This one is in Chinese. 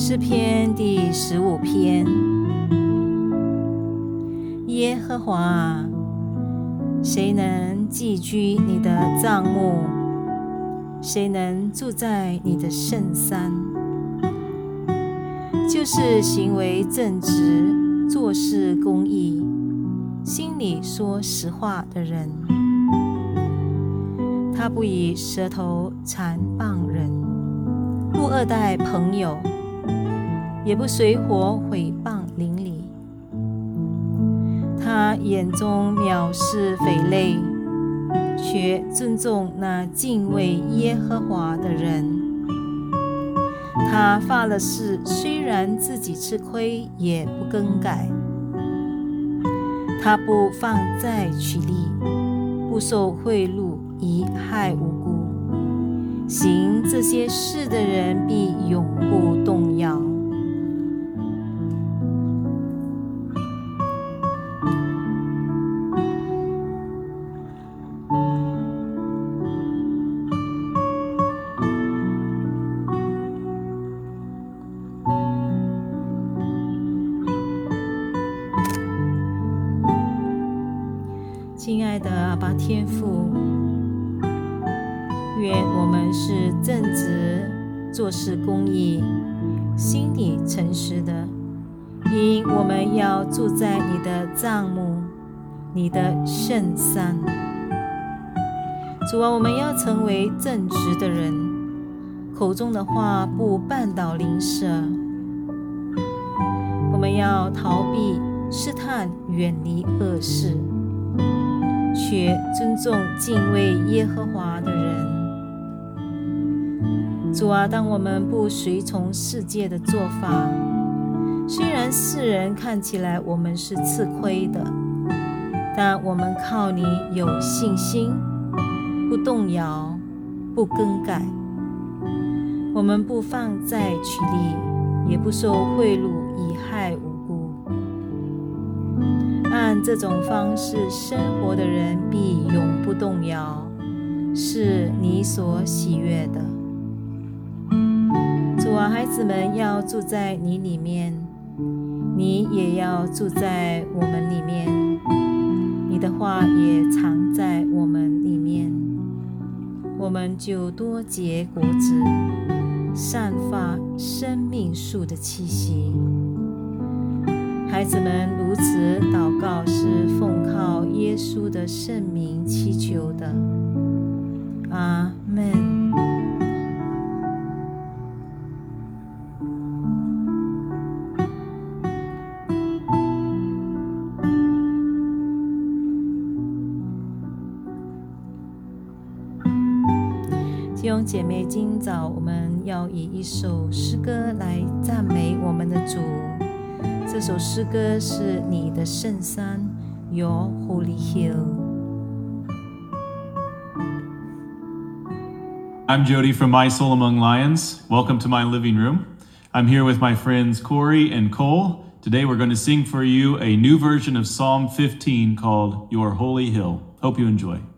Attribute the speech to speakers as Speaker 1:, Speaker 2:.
Speaker 1: 诗篇第15篇。耶和华啊，谁能寄居你的帐幕？谁能住在你的圣山？就是行为正直，做事公义，心里说实话的人。他不以舌头缠谤人，不恶待朋友，也不随伙毁谤邻里。他眼中藐视匪类，却尊重那敬畏耶和华的人。他发了誓，虽然自己吃亏，也不更改。他不放债取利，不受贿赂，贻害无辜。行这些事的人必永不动摇。亲爱的阿爸天父，愿我们是正直、做事公义、心里诚实的，因我们要住在你的帐幕、你的圣山。主啊，我们要成为正直的人，口中的话不绊倒邻舍。我们要逃避试探，远离恶事，却尊重敬畏耶和华的人。主啊，当我们不随从世界的做法，虽然世人看起来我们是吃亏的，但我们靠你有信心，不动摇，不更改。我们不放债取利，也不受贿赂，贻害无辜。按这种方式生活的人必永不动摇，是你所喜悦的。主啊，孩子们要住在你里面，你也要住在我们里面，你的话也藏在我们里面，我们就多结果子，散发生命树的气息。孩子们如此祷告，是奉靠耶稣的圣名祈求的。阿们。弟兄姐妹，今早我们要以一首诗歌来赞美我们的主。这首诗歌是你的圣山 Your Holy Hill。
Speaker 2: I'm Jody from My Soul Among Lions. Welcome to my living room. I'm here with my friends Corey and Cole. Today we're going to sing for you a new version of Psalm 15 called Your Holy Hill. Hope you enjoy.